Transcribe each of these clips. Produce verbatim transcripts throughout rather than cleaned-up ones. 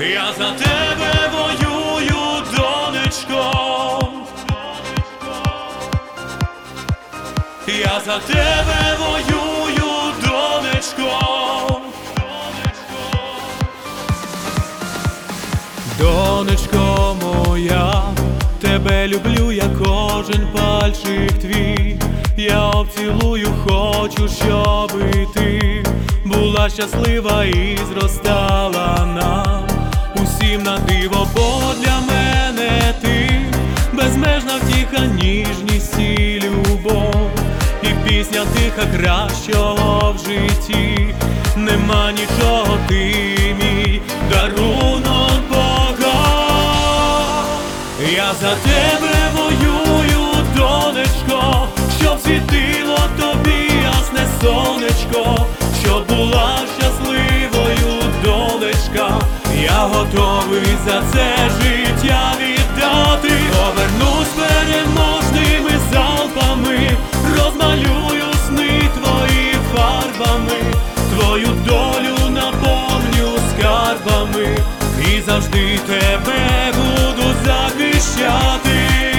Я за тебе воюю, донечко. Я за тебе воюю, донечко. Донечко моя, тебе люблю, я кожен пальчик твій. Я обцілую, хочу, щоби ти була щаслива і зростала нам усім на диво, бо для мене ти безмежна втіха, ніжність і любов, і пісня тиха кращого в житті. Нема нічого, ти мій дарунок Бога. Я за тебе воюю, донечко, щоб світило тобі ясне сонечко, щоб була щасливою долечка. Я готовий за це життя віддати. Повернусь переможними залпами, розмалюю сни твої фарбами, твою долю наповню скарбами і завжди тебе буду захищати.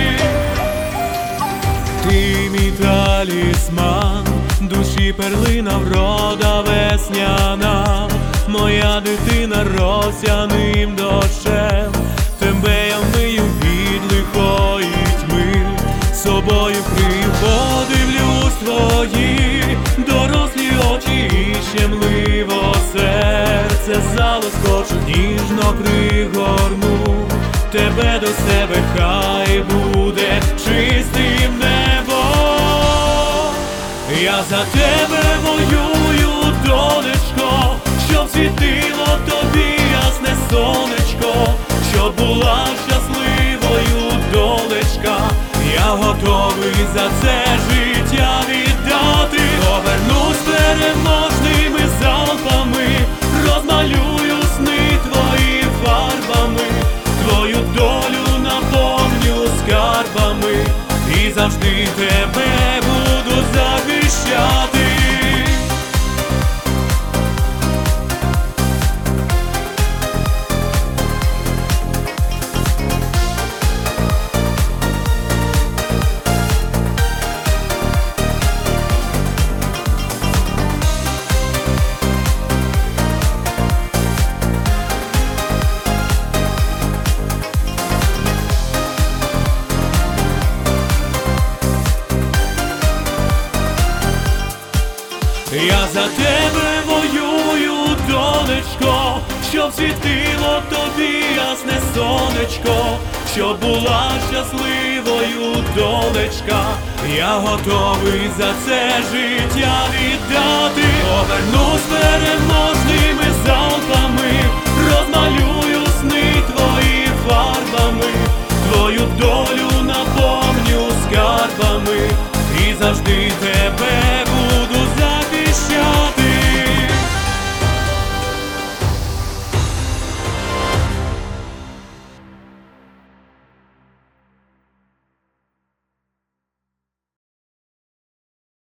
Ти мій талісман, душі перлина, врода весняна, моя дитина росяним дощем. Тебе я вмию від лихої тьми, собою крию, подивлюсь твої дорослі очі і щемливо серце залоскочу, ніжно пригорну тебе до себе, хай буде чистим небо. Я за тебе воюю, донечко, щоб світило тобі ясне сонечко, щоб була щасливою долечка. Я готовий за це життя віддати. Повернусь переможними залпами, розмалюю сни твої фарбами, твою долю наповню скарбами і завжди тебе буду захищати. Я за тебе воюю, донечко, щоб світило тобі ясне сонечко, щоб була щасливою долечка. Я готовий за це життя віддати. Повернусь переможними залпами, розмалюю